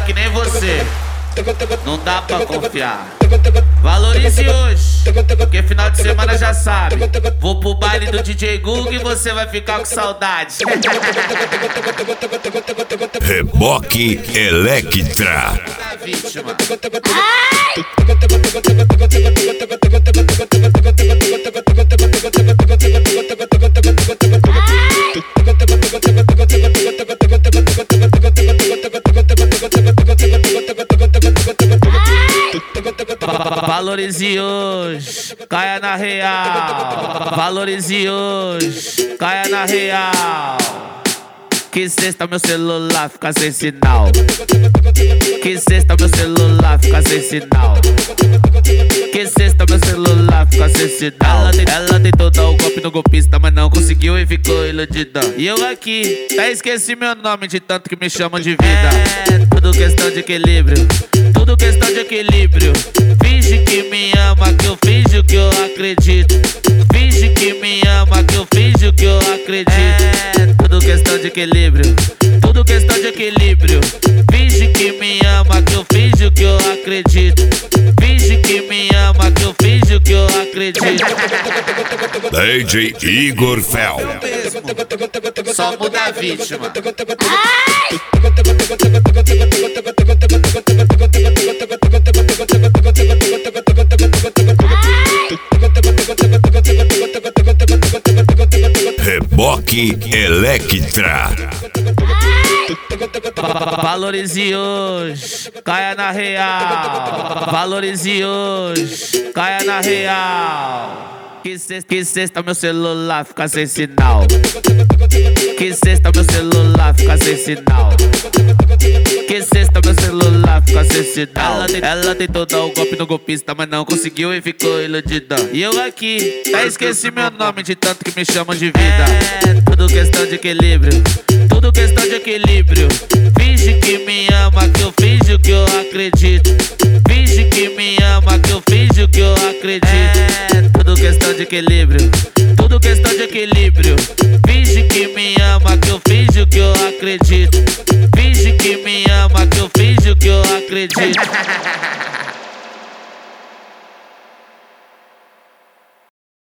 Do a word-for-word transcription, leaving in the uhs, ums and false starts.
que nem você. Não dá pra confiar. Valorize hoje, porque final de semana já sabe. Vou pro baile do D J Gug e você vai ficar com saudade. Reboque Electra. Vítima. Valorize hoje, caia na real. Valorize hoje, caia na real. Que sexta meu celular fica sem sinal. Que sexta meu celular fica sem sinal. Que sexta meu celular fica sem sinal. Ela, ela tentou dar o golpe no golpista, mas não conseguiu e ficou iludida. E eu aqui, até esqueci meu nome de tanto que me chamam de vida. É tudo questão de equilíbrio, tudo questão de equilíbrio. Finge que me ama, que eu finjo que eu acredito. Finge que me ama, que eu finjo que eu acredito. É tudo questão de equilíbrio, tudo questão de equilíbrio. Finge que me ama, que eu finjo que eu acredito. Finge que me ama, que eu finjo que eu acredito. D J Igor Fel. Só muda a vítima. Reboque Electra. Valorize hoje, caia na real. Valorize hoje, caia na real. Que sexta, que sexta meu celular fica sem sinal. Que sexta meu celular fica sem sinal. Que sexta meu celular fica sem sinal. Ela, ela tentou dar o golpe no golpista, mas não conseguiu e ficou iludida. E eu aqui, até esqueci meu nome de tanto que me chamam de vida. É tudo questão de equilíbrio, tudo questão de equilíbrio. Finge que me ama, que eu finjo que eu acredito. Finge que me ama, que eu finjo que eu acredito. É tudo questão de equilíbrio, tudo questão de equilíbrio. Finge que me ama, que eu finjo que eu acredito. Finge que me ama, que eu finjo que eu acredito.